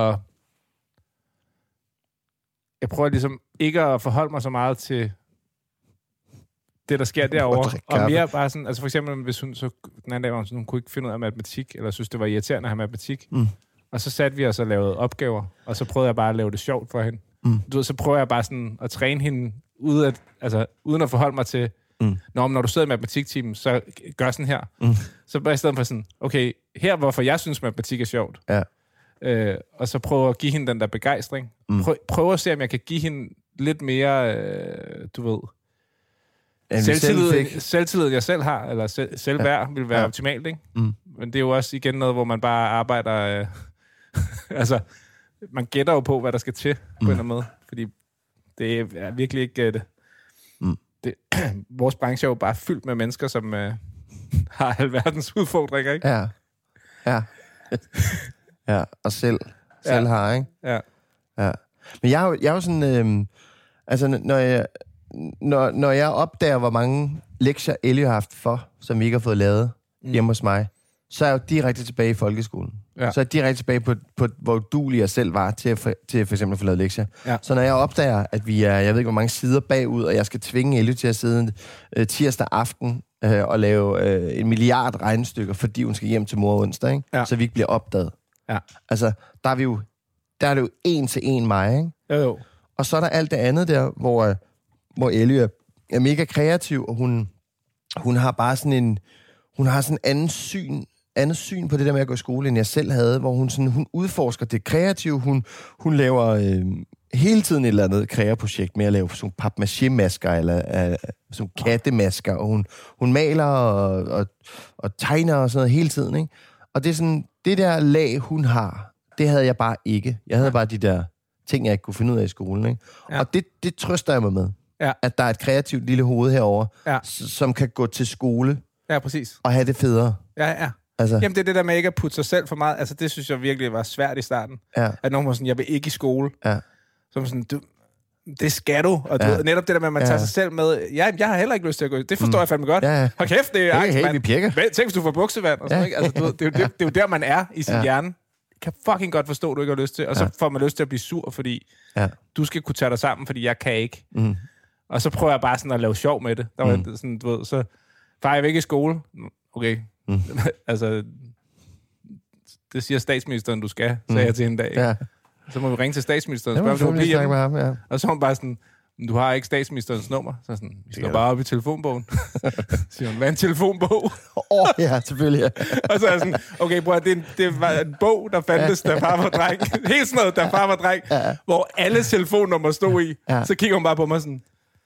ligesom ikke at forholde mig så meget til det, der sker derovre. Og mere bare sådan... Altså for eksempel, hvis hun så den anden dag var hun kunne ikke finde ud af matematik, eller synes, det var irriterende at have matematik. Og så satte vi os og lavede opgaver, og så prøvede jeg bare at lave det sjovt for hende. Du ved, så prøver jeg bare sådan at træne hende uden at forholde mig til, når du sidder i matematiktimen, så gør sådan her. Så bare i stedet for sådan, okay, her hvorfor jeg synes, matematik er sjovt. Ja. Og så prøve at give hende den der begejstring. Prøv at se, om jeg kan give hende lidt mere, du ved, selvtillid, jeg selv har, eller selvværd, vil være optimalt, ikke? Men det er jo også igen noget, hvor man bare arbejder... altså, man gætter jo på, hvad der skal til, på en eller anden måde. Fordi det er virkelig ikke... vores branche er jo bare fyldt med mennesker, som har alverdens udfordringer, ikke? Ja. Ja, og selv har, ikke? Ja. Men jeg er jo sådan... altså, når jeg opdager, hvor mange lektier Ellie har haft som vi ikke har fået lavet hjemme hos mig, så er jeg jo direkte tilbage i folkeskolen. Ja. Så er jeg direkte tilbage på hvor uduelig jeg selv var til for eksempel at få lavet lektier. Ja. Så når jeg opdager, at vi er, jeg ved ikke hvor mange sider bagud, og jeg skal tvinge Ellie til at sidde tirsdag aften og lave 1 milliard regnestykker, fordi hun skal hjem til mor onsdag, ikke? Ja. Så vi ikke bliver opdaget. Ja. Altså, der er det jo 1-1 mig, ikke? Jo. Og så er der alt det andet der, hvor Ellie er mega kreativ, og hun har bare sådan hun har sådan andet syn på det der med at gå i skole, end jeg selv havde, hvor hun udforsker det kreative. Hun laver hele tiden et eller andet kreaprojekt med at lave sådan papmaché-masker, eller sådan kattemasker, og hun maler og tegner og sådan noget hele tiden, ikke? Og det er sådan, det der lag, hun har, det havde jeg bare ikke. Jeg havde bare de der ting, jeg ikke kunne finde ud af i skolen, ikke? Ja. Og det trøster jeg mig med. Ja. At der er et kreativt lille hoved herovre, som kan gå til skole. Ja, præcis. Og have det federe. Ja. Altså. Jamen, det er det der med ikke at putte sig selv for meget. Altså, det synes jeg virkelig var svært i starten. Ja. At nogen var sådan, jeg vil ikke i skole. Ja. Som sådan, det skal du. Og netop det der med, at man tager sig selv med. Ja, jeg har heller ikke lyst til at gå. Det forstår jeg fandme godt. Ja. Hold kæft, det er angst, vi pjekker. Tænk, hvis du får buksevand. Og sådan, ikke? Altså, det er jo der, man er i sin hjerne. Kan fucking godt forstå, at du ikke har lyst til. Og så får man lyst til at blive sur, fordi du skal kunne tage dig sammen, fordi jeg kan ikke. Og så prøver jeg bare sådan at lave sjov med det. Der var sådan, du ved, så far jeg væk i skole. Okay. Altså, det siger statsministeren, du skal, sagde jeg til en dag. Ja. Så må vi ringe til statsministeren og spørge, om du vil blive hjemme. Og så var hun bare sådan, du har ikke statsministerens nummer. Så sådan, vi slår bare op i telefonbogen. Så siger hun, hvad er en telefonbog? Ja, selvfølgelig. Ja. Og så er jeg sådan, okay bror, det var en bog, der fandtes, der far var dreng. Helt sådan noget, der far var dreng. Ja. Hvor alle telefonnumre stod i. Ja. Så kigger hun bare på mig sådan,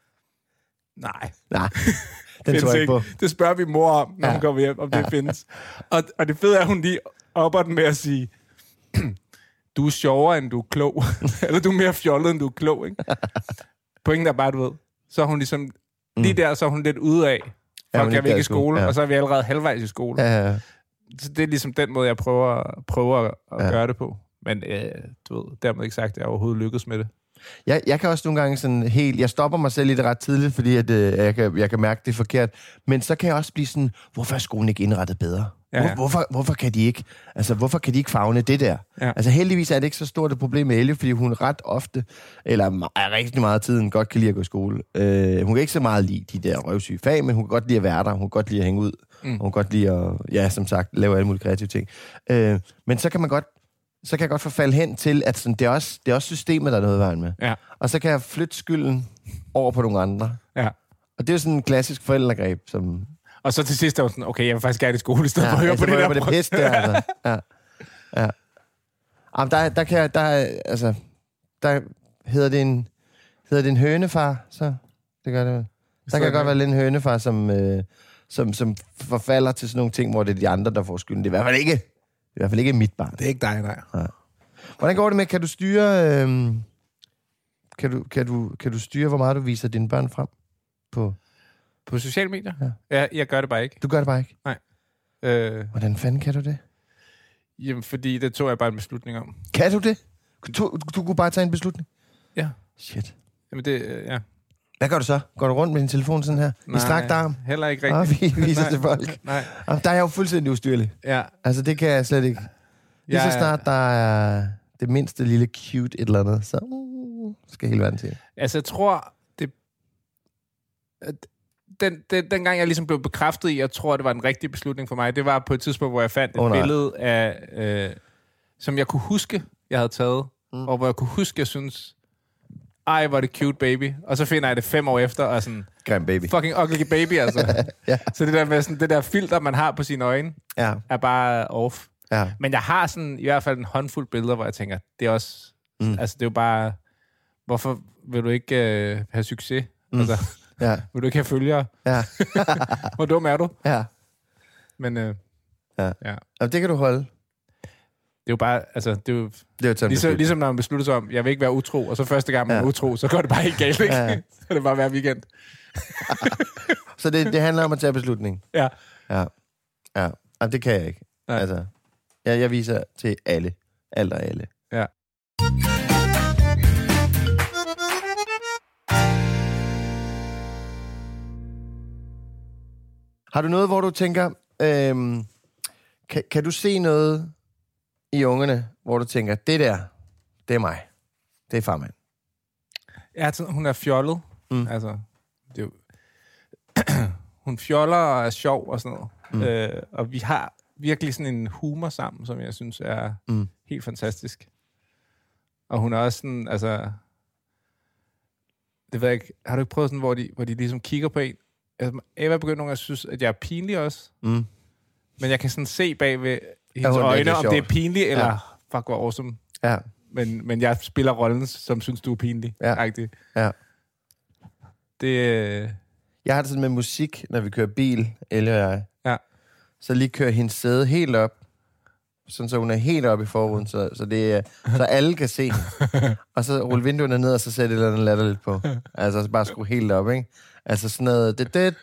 nej. Den tror jeg ikke på. Det spørger vi mor om, når hun kommer hjem, om det findes. Og det fede er, at hun lige opper den med at sige, du er sjovere, end du er klog. Eller du er mere fjollet, end du er klog, ikke? Pointen er bare, du ved, så er hun ligesom, lige der, så er hun lidt ude af, for jeg vil ikke i skole, og så er vi allerede halvvejs i skole. Ja. Så det er ligesom den måde, jeg prøver at gøre det på. Men du ved, dermed ikke sagt, at jeg overhovedet lykkedes med det. Jeg kan også nogle gange sådan helt... Jeg stopper mig selv lidt ret tidligt, fordi at, jeg kan mærke, det er forkert. Men så kan jeg også blive sådan, hvorfor er skolen ikke indrettet bedre? Ja. Hvorfor kan de ikke... Altså, hvorfor kan de ikke favne det der? Ja. Altså, heldigvis er det ikke så stort et problem med Ellie, fordi hun ret ofte, eller rigtig meget af tiden, godt kan lide at gå i skole. Hun kan ikke så meget lide de der røvsyge fag, men hun kan godt lide at være der. Hun kan godt lide at hænge ud. Hun kan godt lide at, som sagt, lave alle mulige kreative ting. Men så kan jeg godt forfalde hen til, at sådan, det er også systemet, der er noget vejen med. Ja. Og så kan jeg flytte skylden over på nogle andre. Ja. Og det er jo sådan en klassisk forældregreb, som... Og så til sidst er hun sådan, okay, jeg vil faktisk gerne i skole, i stedet for at høre på det der. Det pisse der, altså. Ja. Jamen, der der hedder det en hønefar, så det gør det vel. Der kan godt være lidt en hønefar, som forfalder til sådan nogle ting, hvor det er de andre, der får skylden. Det er i hvert fald ikke mit barn. Det er ikke dig, nej. Ja. Hvordan går det med, kan du styre, kan du styre, hvor meget du viser dine børn frem På sociale medier? Ja. Jeg gør det bare ikke. Du gør det bare ikke? Nej. Hvordan fanden kan du det? Jamen, fordi det tog jeg bare en beslutning om. Kan du det? Du kunne bare tage en beslutning? Ja. Shit. Jamen, ja. Hvad gør du så? Går du rundt med din telefon sådan her? Nej, i strakt arm? Heller ikke rigtigt. Vi viser til folk. Nej. Der er jeg jo fuldstændig ustyrlig. Ja. Altså, det kan jeg slet ikke. Lige så snart der er det mindste lille cute et eller andet, så skal hele verden til. Altså, jeg tror, den gang jeg ligesom blev bekræftet i, jeg tror, det var en rigtig beslutning for mig, det var på et tidspunkt, hvor jeg fandt et billede af, som jeg kunne huske, jeg havde taget, og hvor jeg kunne huske, jeg synes, ej, hvor er det cute baby. Og så finder jeg det 5 år efter, og sådan... Grim baby. Fucking ugly baby, altså. Ja. Så det der med sådan, det der filter, man har på sine øjne, er bare off. Ja. Men jeg har sådan i hvert fald en håndfuld billeder, hvor jeg tænker, det er også... Altså, det er jo bare... Hvorfor vil du ikke have succes? Altså, vil du ikke have følgere? Ja. Hvor dum er du? Ja. Men... Ja. Og det kan du holde. Det er jo bare, altså, det er jo ligesom når man beslutter sig om, jeg vil ikke være utro, og så første gang man er utro, så går det bare helt galt, ikke? Så er det bare hver weekend. Så det handler om at tage beslutning? Ja. Jamen, det kan jeg ikke. Nej. Altså, jeg viser til alle. Alt og alle. Ja. Har du noget, hvor du tænker, kan du se noget i ungerne, hvor du tænker, det der, det er mig. Det er farmand. Ja, hun er fjollet. Altså, det er jo... hun fjoller og er sjov og sådan noget. Og vi har virkelig sådan en humor sammen, som jeg synes er helt fantastisk. Og hun er også sådan, altså... Det ved jeg ikke. Har du ikke prøvet sådan, hvor de ligesom kigger på en? Altså, Eva begynder nogle gange at synes, at jeg er pinlig også. Men jeg kan sådan se bag ved hendes øjne, om det er pinligt, eller fuck, hvor awesome. Ja. Men jeg spiller rollen, som synes, du er pinlig. Ja. Det... Jeg har det sådan med musik, når vi kører bil, Elle og jeg. Ja. Så lige kører hendes sæde helt op, sådan så hun er helt oppe i forruden, så alle kan se. Og så rulle vinduerne ned, og så sætte et eller andet latterligt på. Altså bare skrue helt op, ikke? Altså sådan noget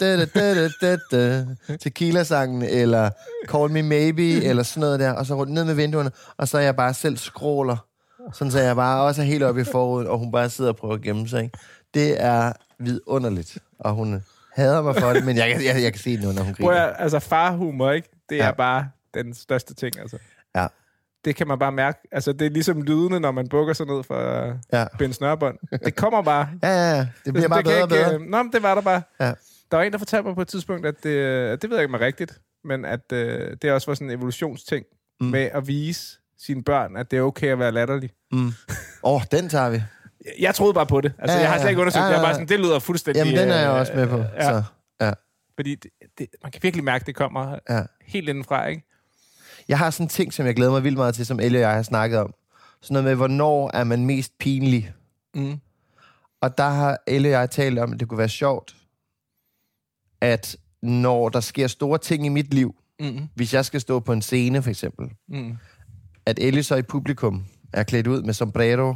Tequila-sangen, eller Call Me Maybe, eller sådan noget der. Og så rundt ned med vinduerne, og så er jeg bare selv scroller. Sådan så jeg bare også er helt oppe i forruden, og hun bare sidder og prøver at gemme sig, ikke? Det er vidunderligt, og hun hader mig for det, men jeg kan se det, når hun griner. Altså farhumor, ikke? Det er bare den største ting, altså. Ja. Det kan man bare mærke. Altså, det er ligesom lydende, når man bukker sig ned for at binde snørbånd. Det kommer bare. Ja. Det bliver bare bedre og bedre. Nå, men det var der bare. Ja. Der var en, der fortalte mig på et tidspunkt, at det ved jeg ikke, om er rigtigt, men at det også var sådan en evolutionsting med at vise sine børn, at det er okay at være latterlig. Den tager vi. Jeg troede bare på det. Altså, jeg har slet ikke undersøgt det. Jeg bare sådan, det lyder fuldstændig... Jamen, den er jeg også med på. Så, fordi man kan virkelig mærke, at det kommer helt indenfra, ikke? Jeg har sådan en ting, som jeg glæder mig vildt meget til, som Elle og jeg har snakket om. Sådan noget med, hvornår er man mest pinlig. Og der har Elle og jeg talt om, at det kunne være sjovt, at når der sker store ting i mit liv, hvis jeg skal stå på en scene, for eksempel, at Elle så i publikum er klædt ud med sombrero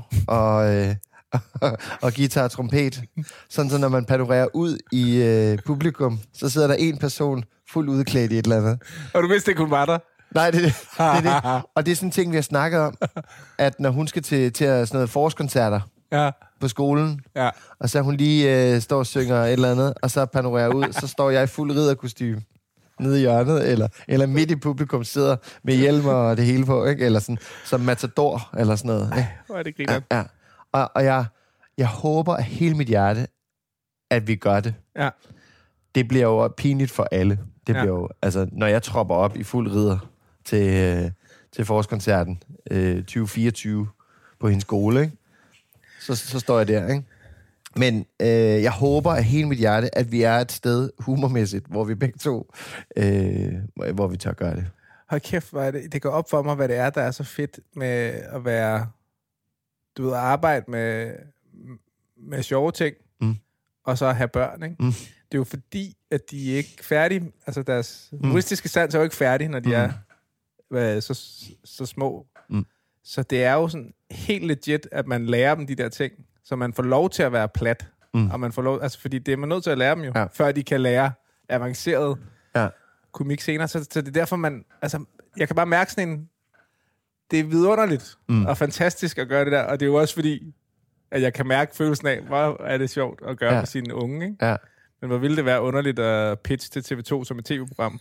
og guitar og trompet. Sådan så når man panorerer ud i publikum, så sidder der en person fuldt udklædt i et eller andet. Og du vidste ikke, hun var der? Nej, det er det. Og det er sådan en ting, vi har snakket om, at når hun skal til sådan noget forårskoncerter på skolen, og så hun lige står og synger et eller andet, og så panorerer ud, så står jeg i fuld ridderkostyme nede i hjørnet, eller midt i publikum sidder med hjelm og det hele på, ikke? Eller sådan, som matador, eller sådan noget. Ikke? Hvor er det griner. Ja. Og jeg håber af hele mit hjerte, at vi gør det. Ja. Det bliver jo pinligt for alle. Det bliver jo, altså, når jeg tropper op i fuld ridder til forårskoncerten 2024 på hendes skole, ikke? Så står jeg der, ikke? Men jeg håber af hele mit hjerte, at vi er et sted humormæssigt, hvor vi begge to, hvor vi tør gøre det. Hold kæft, det går op for mig, hvad det er, der er så fedt med at være du ved, at arbejde med sjove ting, og så have børn, ikke? Det er jo fordi, at de er ikke færdige, altså deres humoristiske sans er jo ikke færdige, når de er så små. Så det er jo sådan helt legit, at man lærer dem de der ting, så man får lov til at være plat, og man får lov, altså fordi det er man nødt til at lære dem jo, før de kan lære avanceret komik senere, så det er derfor man, altså jeg kan bare mærke sådan en, det er vidunderligt og fantastisk at gøre det der, og det er jo også fordi, at jeg kan mærke følelsen af, hvor er det sjovt at gøre med sine unge, ikke? Ja. Men hvor ville det være underligt at pitche til TV2 som et tv-program?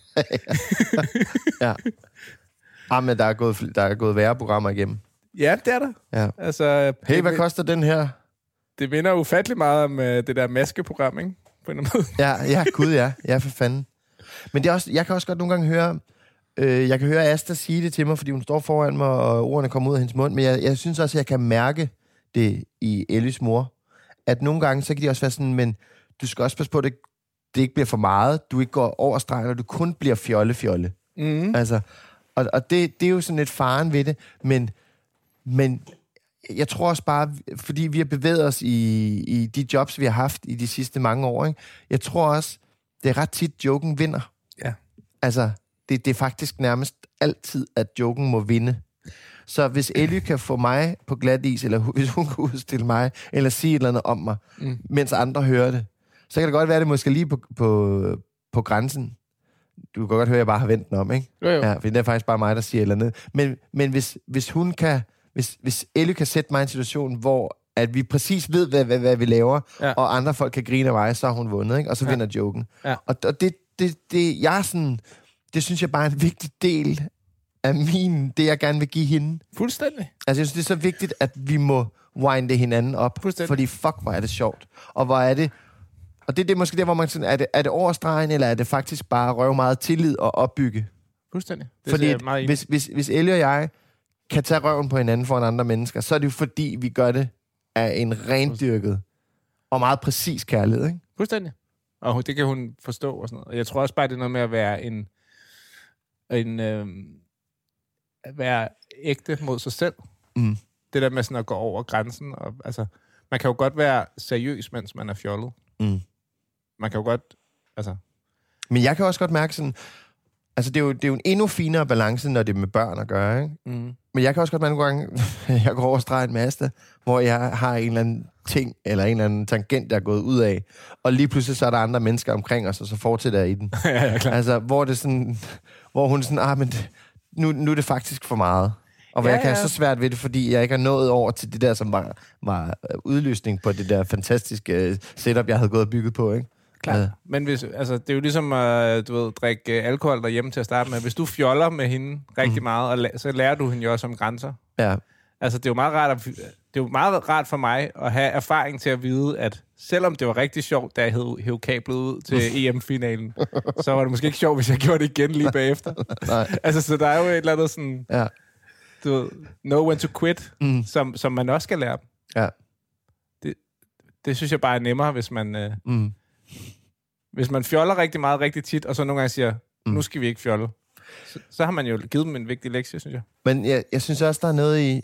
Men der er gået værre programmer igennem. Ja, det er der. Ja. Altså, hey, hvad koster den her? Det minder ufattelig meget om det der maskeprogram, ikke? På en måde. Ja, gud ja. Ja, for fanden. Men det er også, jeg kan også godt nogle gange høre, jeg kan høre Asta sige det til mig, fordi hun står foran mig, og ordene kommer ud af hendes mund, men jeg synes også, at jeg kan mærke det i Ellies mor, at nogle gange, så kan de også være sådan, men du skal også passe på, at det ikke bliver for meget, du ikke går over stregen, og du kun bliver fjolle. Altså, og det er jo sådan lidt faren ved det, men jeg tror også bare, fordi vi har bevæget os i de jobs, vi har haft i de sidste mange år, ikke? Jeg tror også, det er ret tit, joken vinder. Ja. Altså, det er faktisk nærmest altid, at joken må vinde. Så hvis Ellie kan få mig på glat is, eller hvis hun kan udstille mig, eller sige et eller andet om mig, mens andre hører det, så kan det godt være, det måske lige på grænsen. Du kan godt høre, at jeg bare har vendt den om, ikke? Jo. Ja, for det er faktisk bare mig, der siger et eller andet. Men hvis hun kan, hvis Ellie kan sætte mig i en situation, hvor at vi præcis ved, hvad vi laver, og andre folk kan grine af mig, så har hun vundet, ikke? Og så vinder joken. Ja. Og det jeg sådan, det synes jeg bare er en vigtig del af det jeg gerne vil give hende. Fuldstændig. Altså, jeg synes, det er så vigtigt, at vi må winde hinanden op. Fordi fuck, hvor er det sjovt. Og hvor er det... Og det er måske der, hvor man sådan... Er det overstregen, eller er det faktisk bare røve meget tillid og opbygge? Fuldstændig. Det fordi hvis Ellie og jeg kan tage røven på hinanden foran andre mennesker, så er det jo fordi, vi gør det af en rendyrket og meget præcis kærlighed, ikke? Fuldstændig. Og det kan hun forstå og sådan noget. Og jeg tror også bare, det er noget med at være at være ægte mod sig selv. Det der med sådan at gå over grænsen. Og, altså, man kan jo godt være seriøs, mens man er fjollet. Man kan jo godt... Altså. Men jeg kan også godt mærke sådan... Altså, det er jo en endnu finere balance, når det er med børn at gøre, ikke? Men jeg kan også godt mærke nogle gange, jeg går over stregen med Asta, hvor jeg har en eller anden ting, eller en eller anden tangent, der er gået ud af, og lige pludselig så er der andre mennesker omkring os, og så fortsætter jeg i den. Ja, klar. Altså, hvor hun sådan, men nu er det faktisk for meget. Og jeg kan have så svært ved det, fordi jeg ikke har nået over til det der, som var udløsning på det der fantastiske setup, jeg havde gået og bygget på, ikke? Klar. Men det er jo ligesom at drikke alkohol derhjemme til at starte med. Hvis du fjoller med hende rigtig meget, så lærer du hende jo også om grænser. Ja. Altså, det er jo meget rart for mig at have erfaring til at vide, at selvom det var rigtig sjovt, da jeg hævde kablet ud til EM-finalen, så var det måske ikke sjovt, hvis jeg gjorde det igen lige bagefter. Altså, så der er jo et eller andet sådan... Ja. Du ved, know when to quit, som man også skal lære. Ja. Det synes jeg bare er nemmere, hvis man... Hvis man fjoller rigtig meget, rigtig tit, og så nogle gange siger, nu skal vi ikke fjolle. Så har man jo givet dem en vigtig lektie, synes jeg. Men jeg synes også, der er noget i...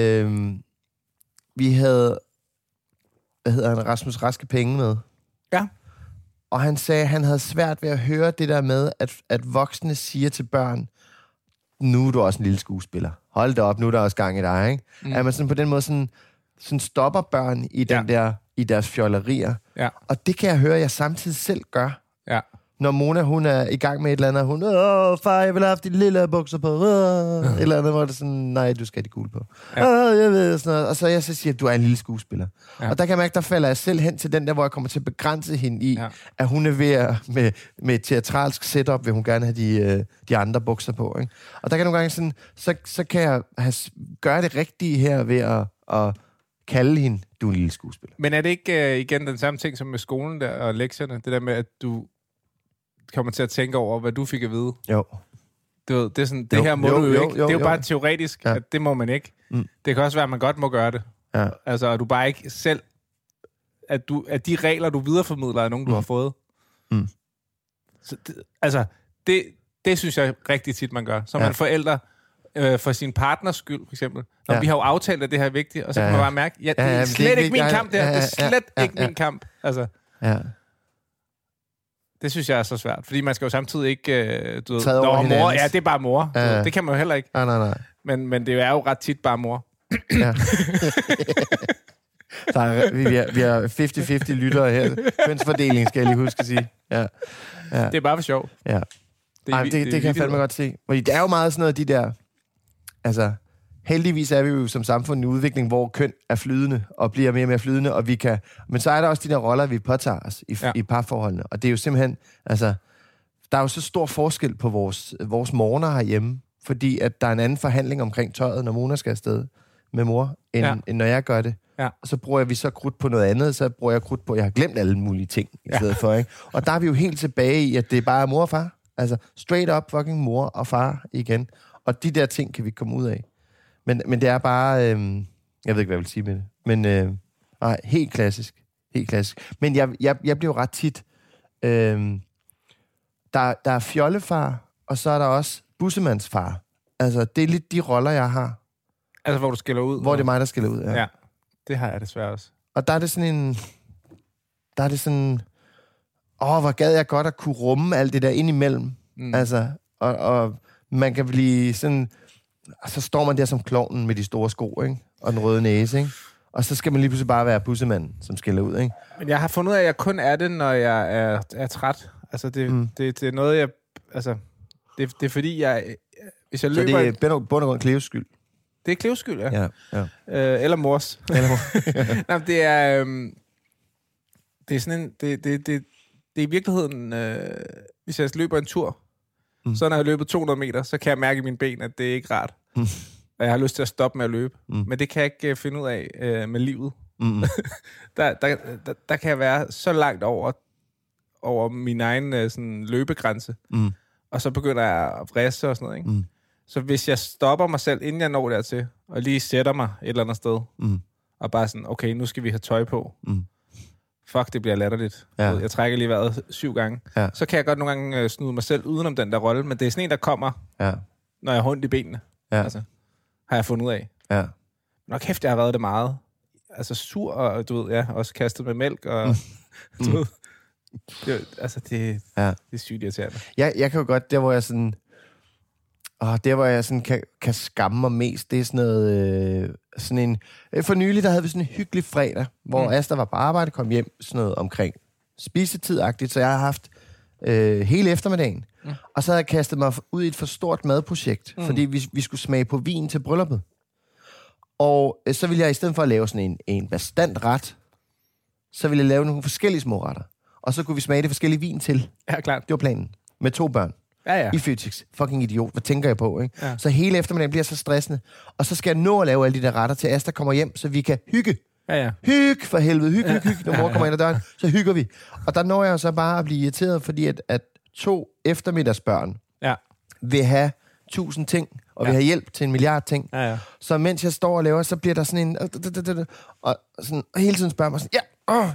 vi havde... Hvad hedder han? Rasmus Raske Penge med. Ja. Og han sagde, at han havde svært ved at høre det der med, at voksne siger til børn, nu er du også en lille skuespiller. Hold da op, nu er der også gang i dig, ikke? At man sådan på den måde sådan stopper børn i den der... i deres fjollerier. Ja. Og det kan jeg høre, jeg samtidig selv gør. Ja. Når Mona, hun er i gang med et eller andet, hun, far, jeg vil have haft de lille bukser på. Et eller andet, hvor det sådan, nej, du skal have de gule på. Ja. Jeg ved, sådan noget. Og så jeg så siger, at du er en lille skuespiller. Ja. Og der kan jeg mærke, der falder jeg selv hen til den der, hvor jeg kommer til at begrænse hende i, at hun er ved at, med teatralsk setup, vil hun gerne have de andre bukser på. Ikke? Og der kan nogle gange sådan, så kan jeg gøre det rigtige her ved at kalde hende, du er en lille skuespiller. Men er det ikke igen den samme ting som med skolen der og lektierne? Det der med, at du kommer til at tænke over, hvad du fik at vide? Jo. Det er sådan, det her må du jo ikke. Det er jo bare teoretisk, at det må man ikke. Det kan også være, at man godt må gøre det. Ja. Altså, at du bare ikke selv... At de regler, du videreformidler, er nogen, du har fået. Så det synes jeg rigtig tit, man gør. Så man forældre For sin partners skyld, for eksempel. Når vi har jo aftalt, at det her er vigtigt, og så kan man bare mærke, det er slet ikke min kamp, det her. Det er slet ikke min kamp. Altså, det synes jeg er så svært, fordi man skal jo samtidig ikke... du ved, mor, det er bare mor. Det kan man jo heller ikke. Nej. Men det er jo ret tit bare mor. Ja. Vi har 50-50 lyttere her. Kønsfordeling, skal jeg lige huske at sige. Ja. Det er bare for sjov. Ja. Det kan jeg fandme godt se. Fordi det er jo meget sådan noget, de der... Altså, heldigvis er vi jo som samfund i en udvikling, hvor køn er flydende, og bliver mere og mere flydende, og vi kan... Men så er der også de der roller, vi påtager os i parforholdene. Og det er jo simpelthen... Altså, der er jo så stor forskel på vores morgener herhjemme, fordi at der er en anden forhandling omkring tøjet, når Mona skal afsted med mor, end når jeg gør det. Ja. Og så bruger vi så krudt på noget andet, så bruger jeg krudt på, jeg har glemt alle mulige ting i stedet for, ikke? Og der er vi jo helt tilbage i, at det er bare mor og far. Altså, straight up fucking mor og far igen. Og de der ting kan vi komme ud af. Men det er bare... jeg ved ikke, hvad jeg vil sige med det. Men nej, helt klassisk. Helt klassisk. Men jeg bliver jo ret tit... der er fjollefar, og så er der også bussemandsfar. Altså, det er lidt de roller, jeg har. Altså, hvor du skiller ud? Hvor det er mig, der skiller ud, ja. Det har jeg desværre også. Og der er det sådan... hvor gad jeg godt at kunne rumme alt det der ind imellem. Altså, og man kan blive sådan... Og så står man der som klovnen med de store sko, ikke? Og den røde næse, ikke? Og så skal man lige pludselig bare være bussemand, som skiller ud, ikke? Men jeg har fundet ud af, at jeg kun er det, når jeg er træt. Altså, det er noget, jeg... Altså, det er fordi, jeg... Hvis jeg løber... Så det er bund og grund Cleos skyld? Det er Cleos skyld, ja. Eller mors. Nej, det er... det er sådan en... Det er i virkeligheden... hvis jeg løber en tur, så når jeg har løbet 200 meter, så kan jeg mærke i mine ben, at det er ikke rart. Og jeg har lyst til at stoppe med at løbe. Men det kan jeg ikke finde ud af med livet. Der kan jeg være så langt over min egen sådan, løbegrænse. Og så begynder jeg at vrisse og sådan noget, ikke? Så hvis jeg stopper mig selv, inden jeg når dertil, og lige sætter mig et eller andet sted, og bare sådan, okay, nu skal vi have tøj på. Fuck, det bliver latterligt. Ja. Jeg trækker lige vejret 7 gange. Ja. Så kan jeg godt nogle gange snude mig selv udenom den der rolle, men det er sådan en, der kommer, når jeg har ondt i benene. Ja. Altså, har jeg fundet ud af. Ja. Nå kæft, jeg har været det meget. Altså sur, og du ved, også kastet med mælk, og du ved, det er sygt irriterende. Jeg kan jo godt, der hvor jeg sådan kan skamme mig mest, det er sådan noget, sådan en... For nylig, der havde vi sådan en hyggelig fredag, hvor Asta var på arbejde, kom hjem, sådan noget omkring spisetid-agtigt, så jeg har haft hele eftermiddagen. Og så havde jeg kastet mig ud i et for stort madprojekt, fordi vi skulle smage på vin til brylluppet. Og så ville jeg, i stedet for at lave sådan en bestandt ret, så ville jeg lave nogle forskellige små retter. Og så kunne vi smage det forskellige vin til. Ja, klart. Det var planen. Med 2 børn. Ja. I Føtex. Fucking idiot. Hvad tænker jeg på, ikke? Ja. Så hele eftermiddagen bliver så stressende. Og så skal jeg nå at lave alle de der retter til Asta kommer hjem, så vi kan hygge. Ja. Hygge for helvede. Hygge. Når mor kommer ind ad døren, så hygger vi. Og der når jeg så bare at blive irriteret, fordi at 2 eftermiddagsbørn vil have 1000 ting, og vil have hjælp til 1 milliard ting. Ja. Så mens jeg står og laver, så bliver der sådan en... Og sådan, hele tiden spørger mig sådan,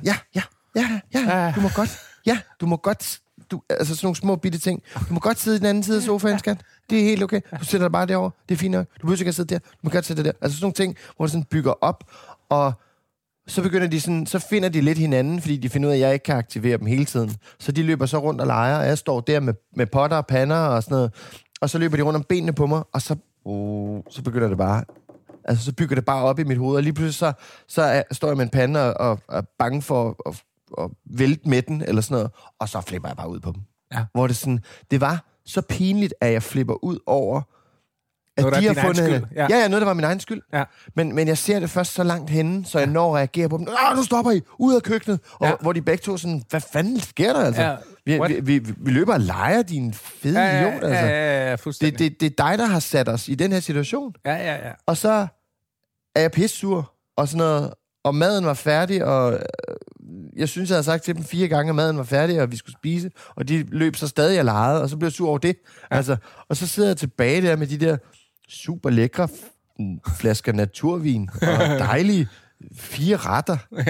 du må godt. Ja, du må godt... altså sådan nogle små bitte ting. Du må godt sidde i den anden side af sofaen, skat. Det er helt okay. Du sætter dig bare derovre. Det er fint nok. Du behøver ikke at sidde der. Du må godt sætte dig der. Altså sådan nogle ting, hvor det sådan bygger op, og så begynder de sådan, så finder de lidt hinanden, fordi de finder ud af, at jeg ikke kan aktivere dem hele tiden. Så de løber så rundt og leger, og jeg står der med potter og pander og sådan noget. Og så løber de rundt om benene på mig, og så begynder det bare... Altså, så bygger det bare op i mit hoved, og lige pludselig så står jeg med en pande og er bange for at vælte med den, eller sådan noget, og så flipper jeg bare ud på dem. Ja. Hvor det var så pinligt, at jeg flipper ud over, at noget, de har fundet hende. Ja, noget, der var min egen skyld. Ja. Men jeg ser det først så langt henne, så jeg når at reagere på dem. Nu stopper I! Ud af køkkenet! Og hvor de begge to sådan, hvad fanden sker der, altså? Ja. Vi løber og leger, din fede idiot, altså. Ja, fuldstændig. Det er dig, der har sat os i den her situation. Ja. Og så er jeg pissur, og sådan noget, og maden var færdig, og jeg synes, jeg havde sagt til dem 4 gange, at maden var færdig, og vi skulle spise, og de løb så stadig og legede, og så blev jeg sur over det. Ja. Altså, og så sidder jeg tilbage der med de der super lækre flasker naturvin, og dejlige 4 retter. Ja.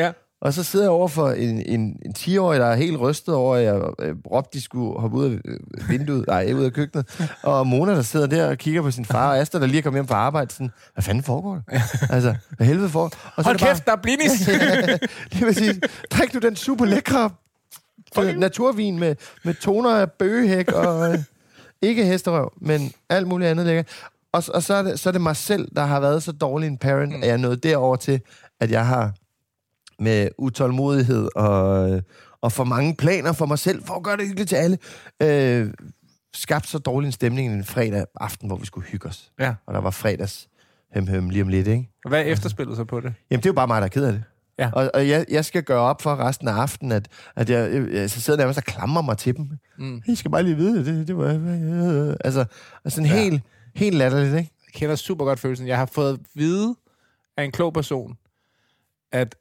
Og så sidder jeg over for en 10-årig, der er helt rystet over, at jeg råbte, de skulle hoppe ud af vinduet, ud af køkkenet. Og Mona, der sidder der og kigger på sin far, og Asta, der lige er kommet hjem fra arbejde, sådan, hvad fanden foregår der? Altså, hvad helvede foregår? Og så hold kæft, der er blinis! Lige præcis. Drik du den super lækre naturvin med toner af bøgehæk og ikke hesterøv, men alt muligt andet lækkert. Og så er det mig selv, der har været så dårlig en parent, at jeg er nået derover til, at jeg har med utålmodighed og for mange planer for mig selv, for at gøre det hyggeligt til alle, skabt så dårlig en stemning en fredag aften, hvor vi skulle hygge os. Ja. Og der var fredags lige om lidt, ikke? Hvad er efterspillet så på det? Jamen, det er jo bare mig, der er ked af det. Ja. Og jeg skal gøre op for resten af aftenen, at jeg så sidder nærmest og klamrer mig til dem. I skal bare lige vide, det var... Altså helt latterligt, ikke? Jeg kender super godt følelsen. Jeg har fået at vide af en klog person, at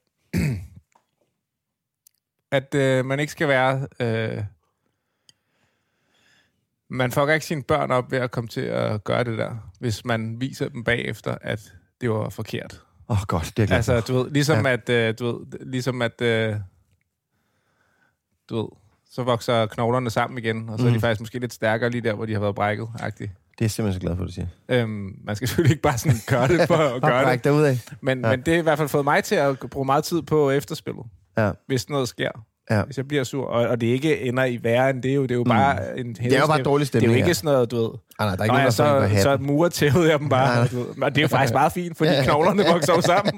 man ikke skal være... man fucker ikke sine børn op ved at komme til at gøre det der, hvis man viser dem bagefter, at det var forkert. Godt, det er altså, du ved, så vokser knoglerne sammen igen, og så er de faktisk måske lidt stærkere lige der, hvor de har været brækket-agtigt. Det er simpelthen så glad for, at du siger. Man skal selvfølgelig ikke bare sådan gøre det for at gøre det. Derudad. Men det har i hvert fald fået mig til at bruge meget tid på efterspillet, hvis noget sker. Ja. Hvis jeg bliver sur, og det ikke ender i værre end det, det er jo bare en det er jo bare dårlig stemning. Det er jo ikke sådan noget, du ved. Nej, der er ikke så muretævede jeg dem bare. Og det er jo faktisk meget fint, fordi knoglerne vokser jo sammen.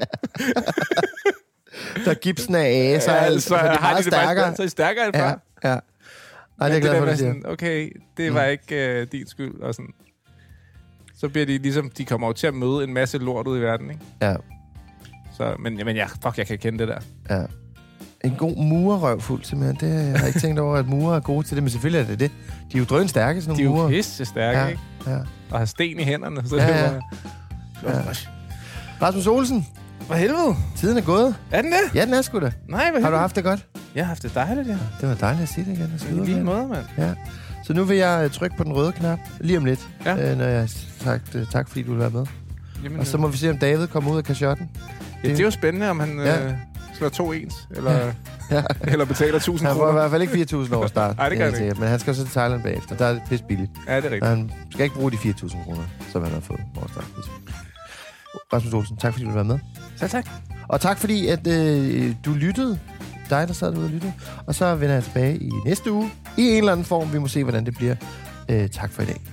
Der gipsen af af, så har de det stærkere. Så er de stærkere end før. Ja. Nej, det er glad for, det siger. Okay, det var ikke din skyld. Og sådan. Så bliver de ligesom, de kommer jo til at møde en masse lort ud i verden, ikke? Ja. Så, men jeg kan kende det der. Ja. En god murerøvfuld, simpelthen. Det jeg har ikke tænkt over, at murer er gode til det, men selvfølgelig er det det. De er jo drøn stærke, sådan nogle murer. De er jo pisse stærke, ikke? Ja. Og har sten i hænderne. Så ja. Det var... Rasmus Olsen. For helvede. Tiden er gået. Er den det? Ja, den er sgu da. Nej, har du haft det godt? Jeg har haft det dejligt, ja. Det var dejligt at sige det igen. I lige måde, mand. Ja. Så nu vil jeg trykke på den røde knap lige om lidt, når jeg har sagt tak, fordi du vil være med. Jamen, og så må vi se, om David kommer ud af kashotten. Ja, det er jo spændende, om han slår 2 ens, eller, eller betaler 1.000 kroner. Han får i hvert fald ikke 4.000 over start. Nej, det gør det ikke. Men han skal så til Thailand bagefter. Der er det pisse billigt. Ja, det er rigtigt. Han skal ikke bruge de 4.000 kroner, som han har fået over start. Rasmus Olsen, tak fordi du vil være med. Selv tak. Og tak fordi, at du lyttede. Dig, der sad derude og lyttede. Og så vender jeg tilbage i næste uge. I en eller anden form. Vi må se, hvordan det bliver. Tak for i dag.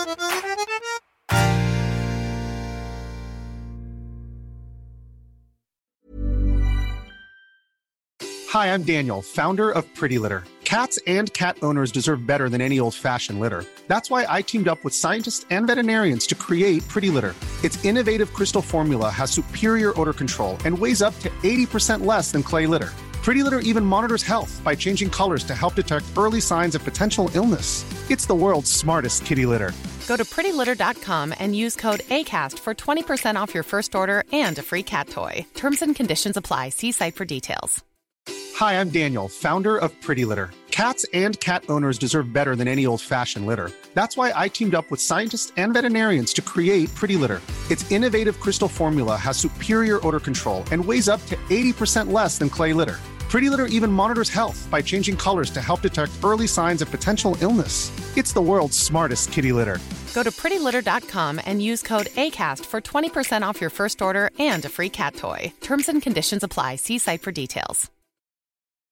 Hi, I'm Daniel, founder of Pretty Litter. Cats and cat owners deserve better than any old-fashioned litter. That's why I teamed up with scientists and veterinarians to create Pretty Litter. Its innovative crystal formula has superior odor control and weighs up to 80% less than clay litter. Pretty Litter even monitors health by changing colors to help detect early signs of potential illness. It's the world's smartest kitty litter. Go to prettylitter.com and use code ACAST for 20% off your first order and a free cat toy. Terms and conditions apply. See site for details. Hi, I'm Daniel, founder of Pretty Litter. Cats and cat owners deserve better than any old-fashioned litter. That's why I teamed up with scientists and veterinarians to create Pretty Litter. Its innovative crystal formula has superior odor control and weighs up to 80% less than clay litter. Pretty Litter even monitors health by changing colors to help detect early signs of potential illness. It's the world's smartest kitty litter. Go to prettylitter.com and use code ACAST for 20% off your first order and a free cat toy. Terms and conditions apply. See site for details.